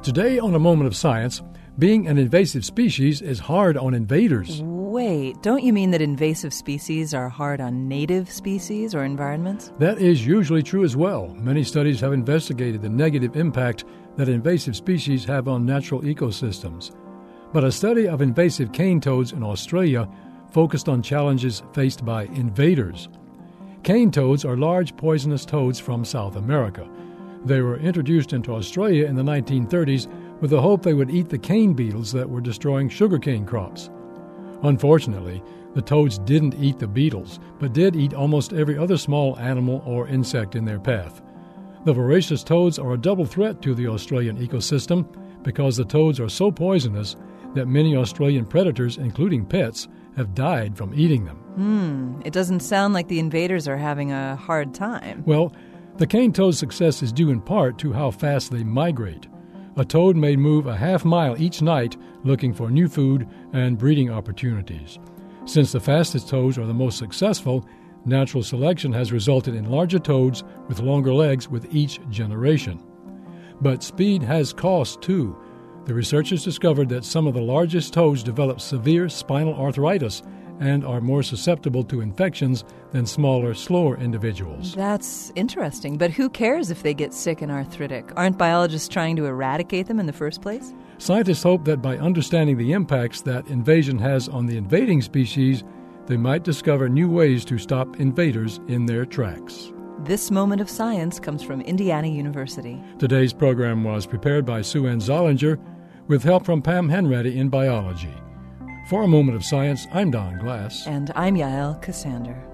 Today on A Moment of Science, being an invasive species is hard on invaders. Wait, don't you mean that invasive species are hard on native species or environments? That is usually true as well. Many studies have investigated the negative impact that invasive species have on natural ecosystems. But a study of invasive cane toads in Australia focused on challenges faced by invaders. Cane toads are large poisonous toads from South America. They were introduced into Australia in the 1930s with the hope they would eat the cane beetles that were destroying sugarcane crops. Unfortunately, the toads didn't eat the beetles, but did eat almost every other small animal or insect in their path. The voracious toads are a double threat to the Australian ecosystem because the toads are so poisonous that many Australian predators, including pets, have died from eating them. It doesn't sound like the invaders are having a hard time. Well, the cane toad's success is due in part to how fast they migrate. A toad may move a half mile each night looking for new food and breeding opportunities. Since the fastest toads are the most successful, natural selection has resulted in larger toads with longer legs with each generation. But speed has cost too. The researchers discovered that some of the largest toads develop severe spinal arthritis and are more susceptible to infections than smaller, slower individuals. That's interesting, but who cares if they get sick and arthritic? Aren't biologists trying to eradicate them in the first place? Scientists hope that by understanding the impacts that invasion has on the invading species, they might discover new ways to stop invaders in their tracks. This Moment of Science comes from Indiana University. Today's program was prepared by Sue Ann Zollinger with help from Pam Henready in biology. For A Moment of Science, I'm Don Glass. And I'm Yael Cassander.